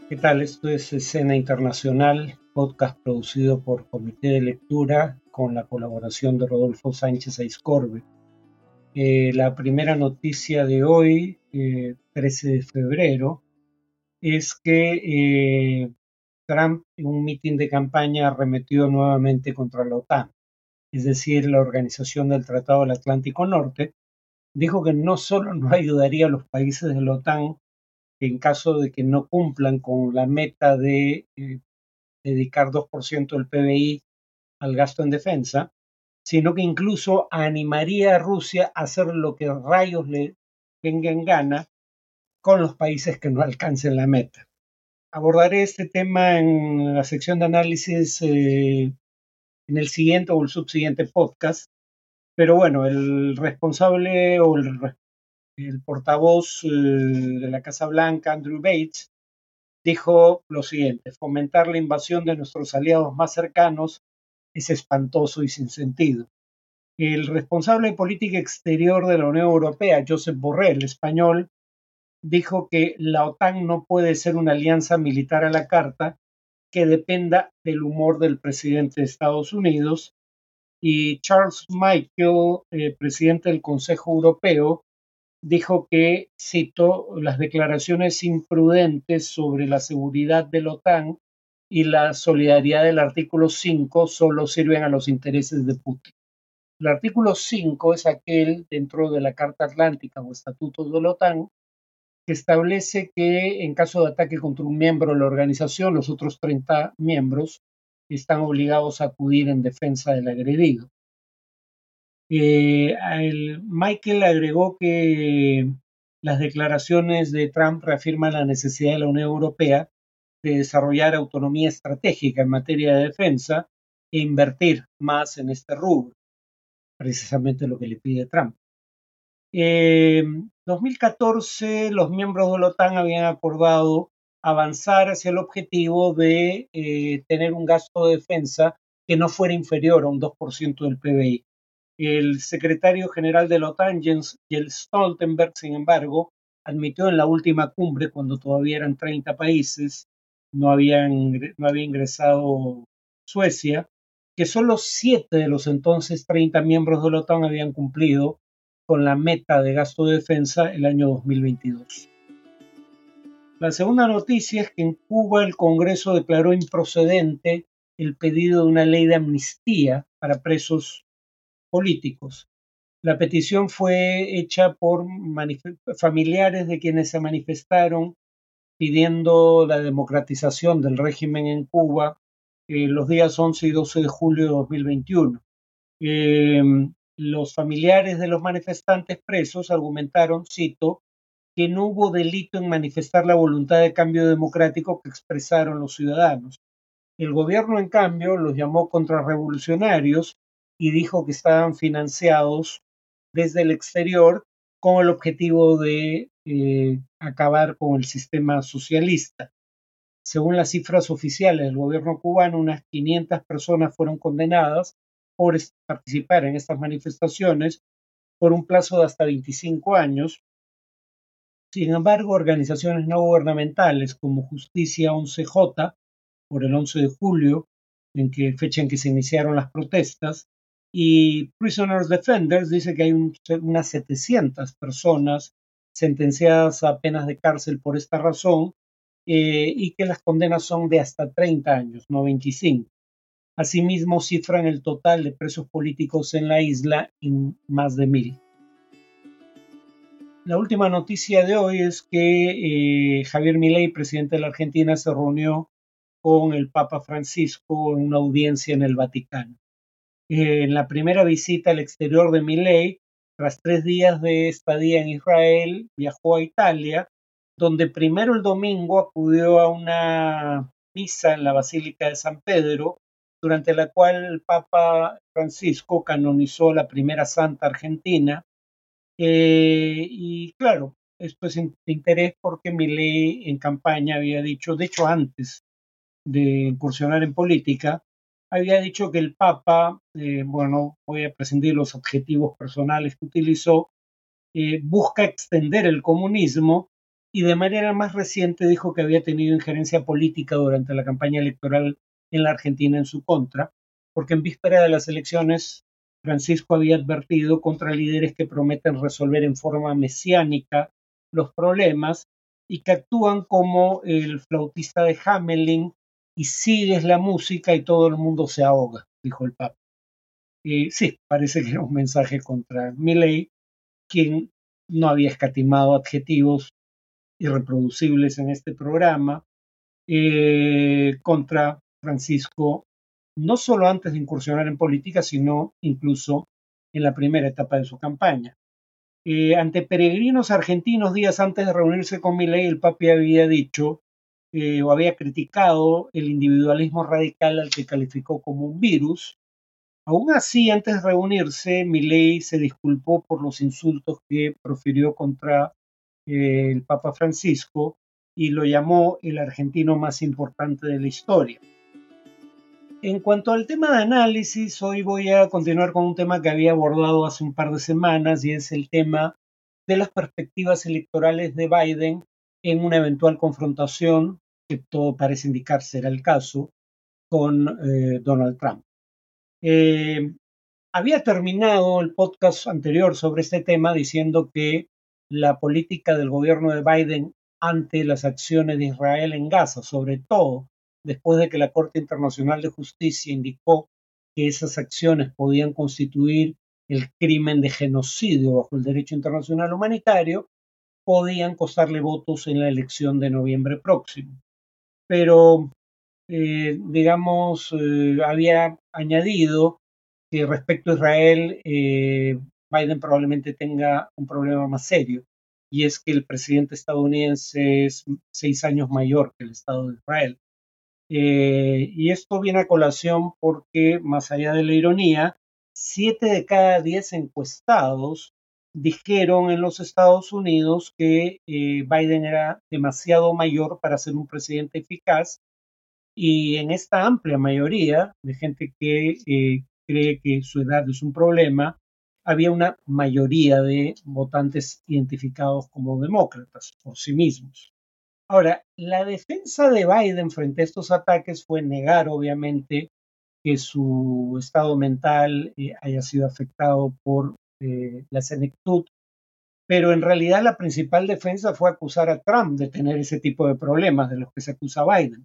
¿Qué tal? Esto es Escena Internacional, podcast producido por Comité de Lectura con la colaboración de Rodolfo Sánchez Aizcorbe. La primera noticia de hoy, 13 de febrero, es que Trump en un mitin de campaña arremetió nuevamente contra la OTAN, es decir, la Organización del Tratado del Atlántico Norte. Dijo que no solo no ayudaría a los países de la OTAN en caso de que no cumplan con la meta de dedicar 2% del PBI al gasto en defensa, sino que incluso animaría a Rusia a hacer lo que rayos le venga en gana con los países que no alcancen la meta. Abordaré este tema en la sección de análisis en el siguiente o el subsiguiente podcast, pero bueno, el responsable o el portavoz de la Casa Blanca, Andrew Bates, dijo lo siguiente: fomentar la invasión de nuestros aliados más cercanos es espantoso y sin sentido. El responsable de política exterior de la Unión Europea, Josep Borrell, español, dijo que la OTAN no puede ser una alianza militar a la carta que dependa del humor del presidente de Estados Unidos. Y Charles Michel, presidente del Consejo Europeo, dijo que, cito, las declaraciones imprudentes sobre la seguridad de la OTAN y la solidaridad del artículo 5 solo sirven a los intereses de Putin. El artículo 5 es aquel dentro de la Carta Atlántica o Estatutos de la OTAN que establece que en caso de ataque contra un miembro de la organización, los otros 30 miembros están obligados a acudir en defensa del agredido. Michael agregó que las declaraciones de Trump reafirman la necesidad de la Unión Europea de desarrollar autonomía estratégica en materia de defensa e invertir más en este rubro, precisamente lo que le pide Trump. En 2014, los miembros de la OTAN habían acordado avanzar hacia el objetivo de tener un gasto de defensa que no fuera inferior a un 2% del PBI. El secretario general de la OTAN, Jens Stoltenberg, sin embargo, admitió en la última cumbre, cuando todavía eran 30 países, no había ingresado Suecia, que solo 7 de los entonces 30 miembros de la OTAN habían cumplido con la meta de gasto de defensa el año 2022. La segunda noticia es que en Cuba el Congreso declaró improcedente el pedido de una ley de amnistía para presos políticos. La petición fue hecha por familiares de quienes se manifestaron pidiendo la democratización del régimen en Cuba los días 11 y 12 de julio de 2021. Los familiares de los manifestantes presos argumentaron, cito, que no hubo delito en manifestar la voluntad de cambio democrático que expresaron los ciudadanos. El gobierno, en cambio, los llamó contrarrevolucionarios y dijo que estaban financiados desde el exterior con el objetivo de acabar con el sistema socialista. Según las cifras oficiales del gobierno cubano, unas 500 personas fueron condenadas por participar en estas manifestaciones por un plazo de hasta 25 años. Sin embargo, organizaciones no gubernamentales como Justicia 11J, por el 11 de julio, fecha en que se iniciaron las protestas, y Prisoners Defenders dice que hay unas 700 personas sentenciadas a penas de cárcel por esta razón y que las condenas son de hasta 30 años, no 25. Asimismo, cifran el total de presos políticos en la isla en más de 1000. La última noticia de hoy es que Javier Milei, presidente de la Argentina, se reunió con el Papa Francisco en una audiencia en el Vaticano. En la primera visita al exterior de Milei, tras 3 días de estadía en Israel, viajó a Italia, donde primero el domingo acudió a una misa en la Basílica de San Pedro, durante la cual el Papa Francisco canonizó la primera santa argentina. Y claro, esto es de interés porque Milei en campaña había dicho, de hecho antes de incursionar en política, había dicho que el Papa, bueno, voy a prescindir los objetivos personales que utilizó, busca extender el comunismo y de manera más reciente dijo que había tenido injerencia política durante la campaña electoral en la Argentina en su contra, porque en víspera de las elecciones Francisco había advertido contra líderes que prometen resolver en forma mesiánica los problemas y que actúan como el flautista de Hamelin y sigues la música y todo el mundo se ahoga, dijo el Papa. Y sí, parece que era un mensaje contra Milei, quien no había escatimado adjetivos irreproducibles en este programa, contra Francisco, no solo antes de incursionar en política, sino incluso en la primera etapa de su campaña. Ante peregrinos argentinos, días antes de reunirse con Milei, el Papa había dicho o había criticado el individualismo radical al que calificó como un virus. Aún así, antes de reunirse, Milei se disculpó por los insultos que profirió contra el Papa Francisco y lo llamó el argentino más importante de la historia. En cuanto al tema de análisis, hoy voy a continuar con un tema que había abordado hace un par de semanas y es el tema de las perspectivas electorales de Biden en una eventual confrontación, que todo parece indicar será el caso, con Donald Trump. Había terminado el podcast anterior sobre este tema diciendo que la política del gobierno de Biden ante las acciones de Israel en Gaza, sobre todo después de que la Corte Internacional de Justicia indicó que esas acciones podían constituir el crimen de genocidio bajo el derecho internacional humanitario, podían costarle votos en la elección de noviembre próximo. Pero, había añadido que respecto a Israel, Biden probablemente tenga un problema más serio, y es que el presidente estadounidense es 6 años mayor que el Estado de Israel. Y esto viene a colación porque, más allá de la ironía, 7 de cada 10 encuestados dijeron en los Estados Unidos que Biden era demasiado mayor para ser un presidente eficaz, y en esta amplia mayoría de gente que cree que su edad es un problema, había una mayoría de votantes identificados como demócratas por sí mismos. Ahora, la defensa de Biden frente a estos ataques fue negar, obviamente, que su estado mental haya sido afectado por la senectud, pero en realidad la principal defensa fue acusar a Trump de tener ese tipo de problemas de los que se acusa a Biden.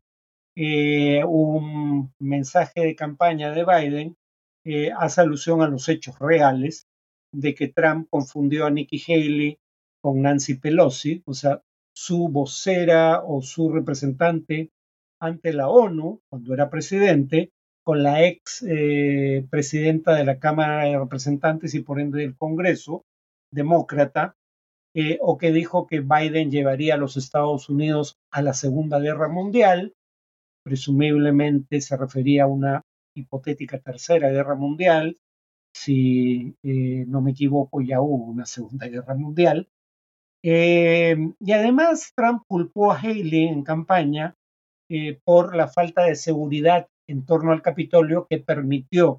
Un mensaje de campaña de Biden hace alusión a los hechos reales de que Trump confundió a Nikki Haley con Nancy Pelosi, o sea, su vocera o su representante ante la ONU cuando era presidente, con la ex presidenta de la Cámara de Representantes y por ende del Congreso, demócrata, o que dijo que Biden llevaría a los Estados Unidos a la Segunda Guerra Mundial. Presumiblemente se refería a una hipotética tercera guerra mundial. Si no me equivoco, ya hubo una segunda guerra mundial. Y además Trump culpó a Haley en campaña por la falta de seguridad en torno al Capitolio que permitió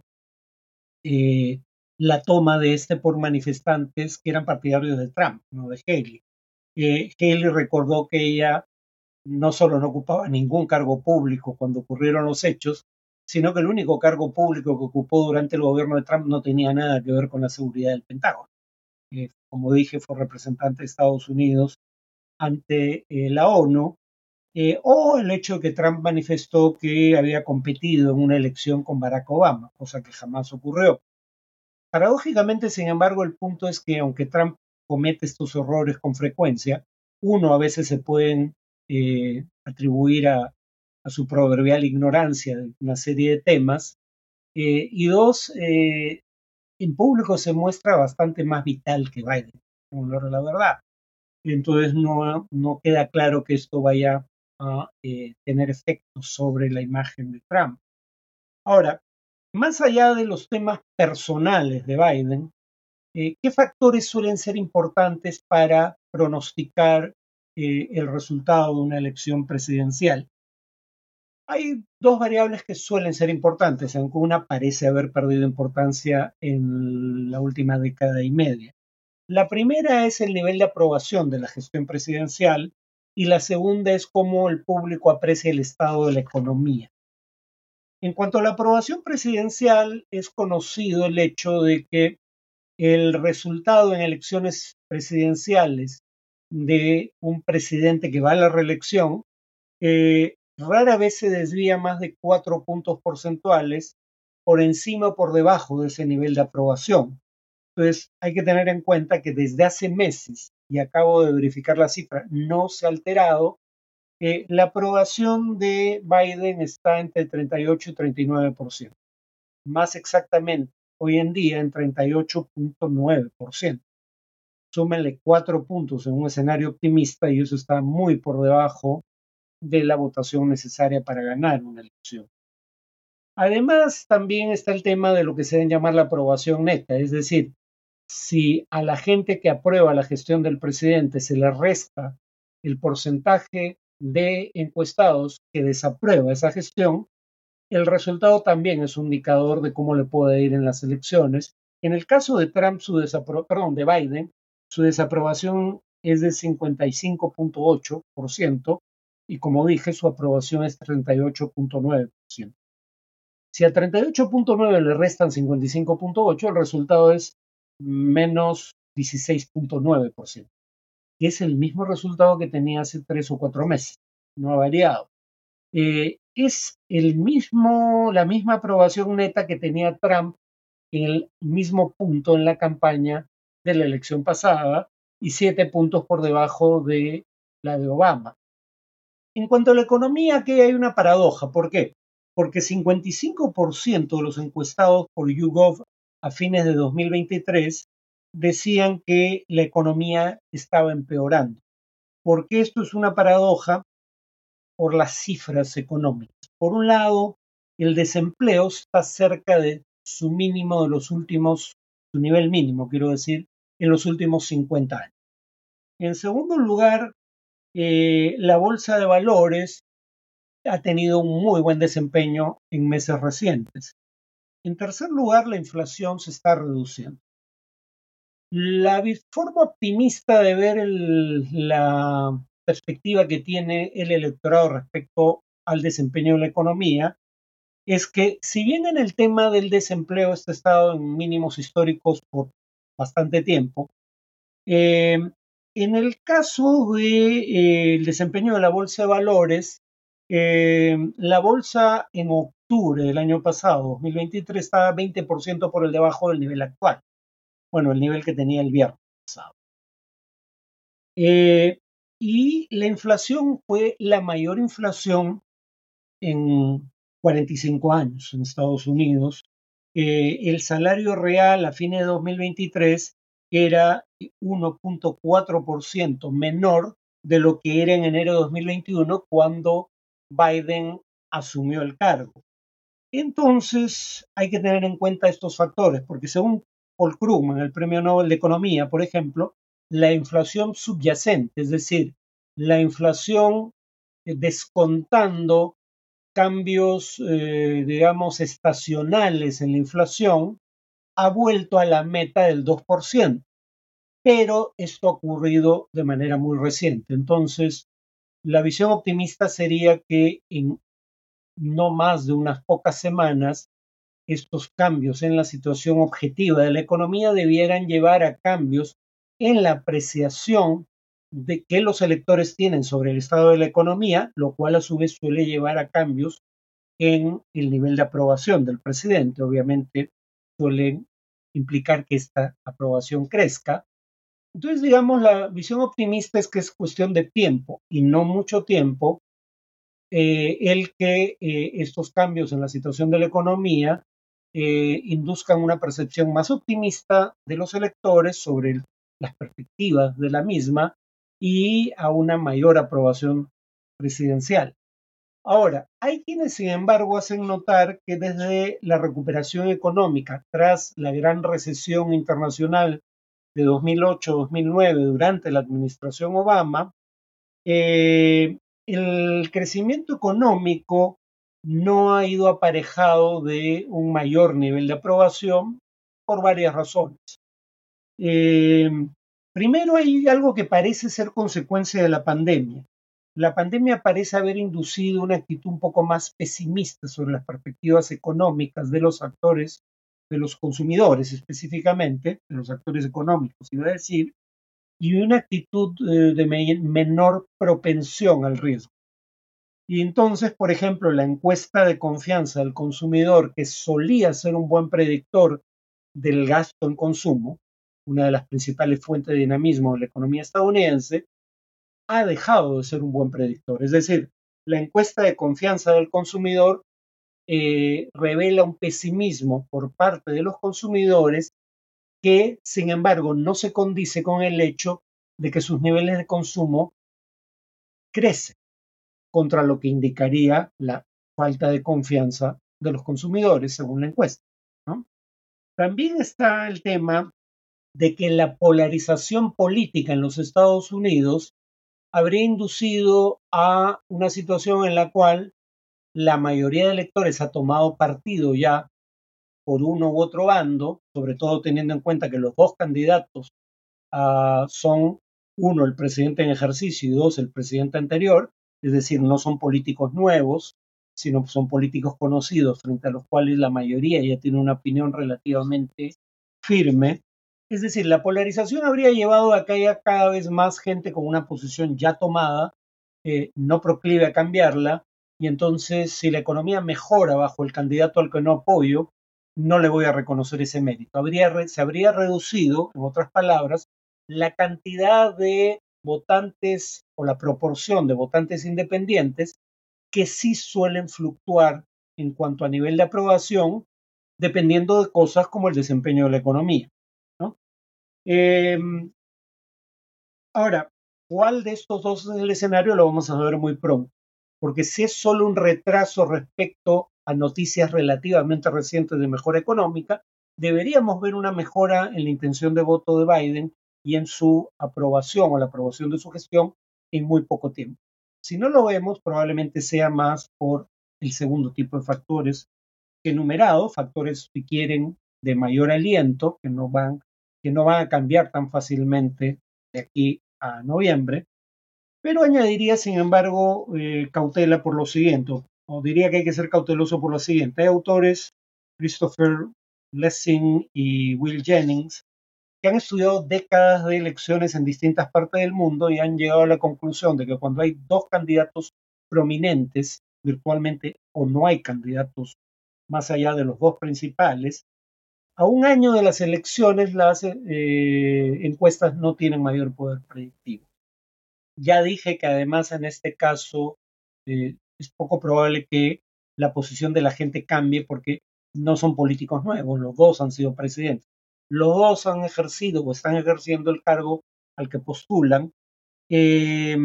eh, la toma de este por manifestantes que eran partidarios de Trump, no de Haley. Haley recordó que ella no solo no ocupaba ningún cargo público cuando ocurrieron los hechos, sino que el único cargo público que ocupó durante el gobierno de Trump no tenía nada que ver con la seguridad del Pentágono. Como dije, fue representante de Estados Unidos ante la ONU, o el hecho de que Trump manifestó que había competido en una elección con Barack Obama, cosa que jamás ocurrió. Paradójicamente, sin embargo, el punto es que aunque Trump comete estos errores con frecuencia, uno, a veces se pueden atribuir a su proverbial ignorancia de una serie de temas, y dos, en público se muestra bastante más vital que Biden, como la verdad. Entonces no queda claro que esto vaya a tener efectos sobre la imagen de Trump. Ahora, más allá de los temas personales de Biden, ¿qué factores suelen ser importantes para pronosticar el resultado de una elección presidencial? Hay dos variables que suelen ser importantes, aunque una parece haber perdido importancia en la última década y media. La primera es el nivel de aprobación de la gestión presidencial y la segunda es cómo el público aprecia el estado de la economía. En cuanto a la aprobación presidencial, es conocido el hecho de que el resultado en elecciones presidenciales de un presidente que va a la reelección rara vez se desvía más de 4 puntos porcentuales por encima o por debajo de ese nivel de aprobación. Entonces, hay que tener en cuenta que desde hace meses, y acabo de verificar la cifra, no se ha alterado. La aprobación de Biden está entre 38 y 39%. Más exactamente, hoy en día en 38.9%. Súmenle 4 puntos en un escenario optimista y eso está muy por debajo de la votación necesaria para ganar una elección. Además, también está el tema de lo que se debe llamar la aprobación neta, es decir, si a la gente que aprueba la gestión del presidente se le resta el porcentaje de encuestados que desaprueba esa gestión, el resultado también es un indicador de cómo le puede ir en las elecciones. En el caso de Trump, de Biden, su desaprobación es de 55.8% y como dije, su aprobación es 38.9%. Si a 38.9 le restan 55.8, el resultado es menos 16.9%. Y es el mismo resultado que tenía hace 3 o 4 meses. No ha variado. Es la misma aprobación neta que tenía Trump en el mismo punto en la campaña de la elección pasada y 7 puntos por debajo de la de Obama. En cuanto a la economía, aquí hay una paradoja. ¿Por qué? Porque 55% de los encuestados por YouGov a fines de 2023 decían que la economía estaba empeorando. ¿Por qué esto es una paradoja? Por las cifras económicas. Por un lado, el desempleo está cerca de su mínimo de los últimos, su nivel mínimo, quiero decir, en los últimos 50 años. En segundo lugar, la bolsa de valores ha tenido un muy buen desempeño en meses recientes. En tercer lugar, la inflación se está reduciendo. La forma optimista de ver la perspectiva que tiene el electorado respecto al desempeño de la economía es que si bien en el tema del desempleo está estado en mínimos históricos por bastante tiempo, en el caso del desempeño de la bolsa de valores, la bolsa en octubre del año pasado, 2023, estaba 20% por el debajo del nivel actual. Bueno, el nivel que tenía el viernes pasado. Y la inflación fue la mayor inflación en 45 años en Estados Unidos. El salario real a fines de 2023 era 1.4% menor de lo que era en enero de 2021 cuando Biden asumió el cargo. Entonces hay que tener en cuenta estos factores, porque según Paul Krugman, el Premio Nobel de Economía, por ejemplo, la inflación subyacente, es decir, la inflación descontando cambios, digamos, estacionales en la inflación, ha vuelto a la meta del 2%, pero esto ha ocurrido de manera muy reciente. Entonces, la visión optimista sería que en no más de unas pocas semanas, estos cambios en la situación objetiva de la economía debieran llevar a cambios en la apreciación de que los electores tienen sobre el estado de la economía, lo cual a su vez suele llevar a cambios en el nivel de aprobación del presidente. Obviamente suele implicar que esta aprobación crezca. Entonces, digamos, la visión optimista es que es cuestión de tiempo y no mucho tiempo el que estos cambios en la situación de la economía induzcan una percepción más optimista de los electores sobre las perspectivas de la misma y a una mayor aprobación presidencial. Ahora, hay quienes, sin embargo, hacen notar que desde la recuperación económica tras la gran recesión internacional de 2008-2009 durante la administración Obama, el crecimiento económico no ha ido aparejado de un mayor nivel de aprobación por varias razones. Primero hay algo que parece ser consecuencia de la pandemia. La pandemia parece haber inducido una actitud un poco más pesimista sobre las perspectivas económicas de los actores, de los consumidores específicamente, de los actores económicos, iba a decir, y una actitud de menor propensión al riesgo. Y entonces, por ejemplo, la encuesta de confianza del consumidor, que solía ser un buen predictor del gasto en consumo, una de las principales fuentes de dinamismo de la economía estadounidense, ha dejado de ser un buen predictor. Es decir, la encuesta de confianza del consumidor revela un pesimismo por parte de los consumidores que, sin embargo, no se condice con el hecho de que sus niveles de consumo crecen contra lo que indicaría la falta de confianza de los consumidores, según la encuesta, ¿no? También está el tema de que la polarización política en los Estados Unidos habría inducido a una situación en la cual la mayoría de electores ha tomado partido ya por uno u otro bando, sobre todo teniendo en cuenta que los dos candidatos son, uno, el presidente en ejercicio y dos, el presidente anterior, es decir, no son políticos nuevos, sino son políticos conocidos frente a los cuales la mayoría ya tiene una opinión relativamente firme. Es decir, la polarización habría llevado a que haya cada vez más gente con una posición ya tomada, no proclive a cambiarla, y entonces si la economía mejora bajo el candidato al que no apoyo, no le voy a reconocer ese mérito. Se habría reducido, en otras palabras, la cantidad de votantes o la proporción de votantes independientes que sí suelen fluctuar en cuanto a nivel de aprobación, dependiendo de cosas como el desempeño de la economía, ¿no? Eh, Ahora, ¿cuál de estos dos es el escenario? Lo vamos a ver muy pronto, porque si es solo un retraso respecto a noticias relativamente recientes de mejora económica, deberíamos ver una mejora en la intención de voto de Biden y en su aprobación o la aprobación de su gestión en muy poco tiempo. Si no lo vemos, probablemente sea más por el segundo tipo de factores que he enumerado, factores si quieren de mayor aliento, que no van a cambiar tan fácilmente de aquí a noviembre, pero añadiría, sin embargo, cautela por lo siguiente, o diría que hay que ser cauteloso por lo siguiente. Hay autores, Christopher Lessing y Will Jennings, que han estudiado décadas de elecciones en distintas partes del mundo y han llegado a la conclusión de que cuando hay dos candidatos prominentes, virtualmente, o no hay candidatos más allá de los dos principales, a un año de las elecciones las encuestas no tienen mayor poder predictivo. Ya dije que además en este caso es poco probable que la posición de la gente cambie porque no son políticos nuevos, los dos han sido presidentes, los dos han ejercido o están ejerciendo el cargo al que postulan eh,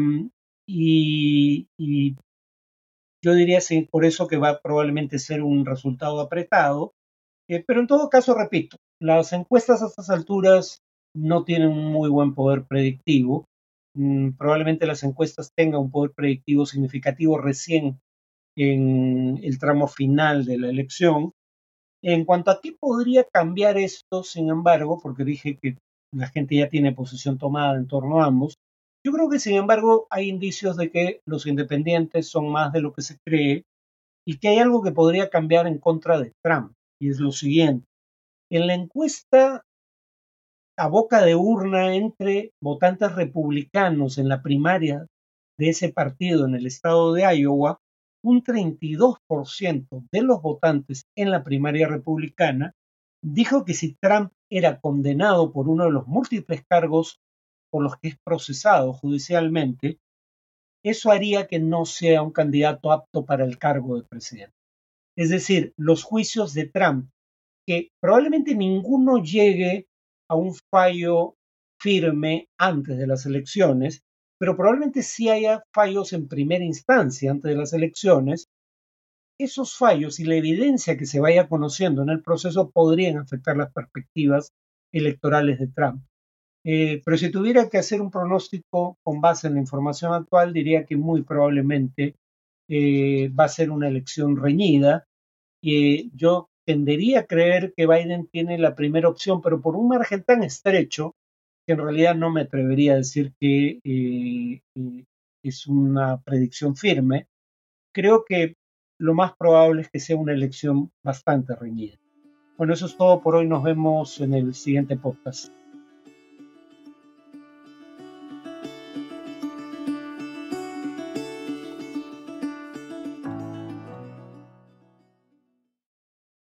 y yo diría sí, por eso que va a probablemente ser un resultado apretado, pero en todo caso, repito, las encuestas a estas alturas no tienen un muy buen poder predictivo. Probablemente las encuestas tengan un poder predictivo significativo recién en el tramo final de la elección. En cuanto a qué podría cambiar esto, sin embargo, porque dije que la gente ya tiene posición tomada en torno a ambos, yo creo que sin embargo hay indicios de que los independientes son más de lo que se cree y que hay algo que podría cambiar en contra de Trump. Y es lo siguiente. En la encuesta a boca de urna entre votantes republicanos en la primaria de ese partido en el estado de Iowa, un 32% de los votantes en la primaria republicana dijo que si Trump era condenado por uno de los múltiples cargos por los que es procesado judicialmente, eso haría que no sea un candidato apto para el cargo de presidente. Es decir, los juicios de Trump, que probablemente ninguno llegue a un fallo firme antes de las elecciones, pero probablemente sí haya fallos en primera instancia antes de las elecciones. Esos fallos y la evidencia que se vaya conociendo en el proceso podrían afectar las perspectivas electorales de Trump. Pero si tuviera que hacer un pronóstico con base en la información actual, diría que muy probablemente va a ser una elección reñida. Yo tendería a creer que Biden tiene la primera opción, pero por un margen tan estrecho que en realidad no me atrevería a decir que es una predicción firme. Creo que lo más probable es que sea una elección bastante reñida. Bueno, eso es todo por hoy. Nos vemos en el siguiente podcast.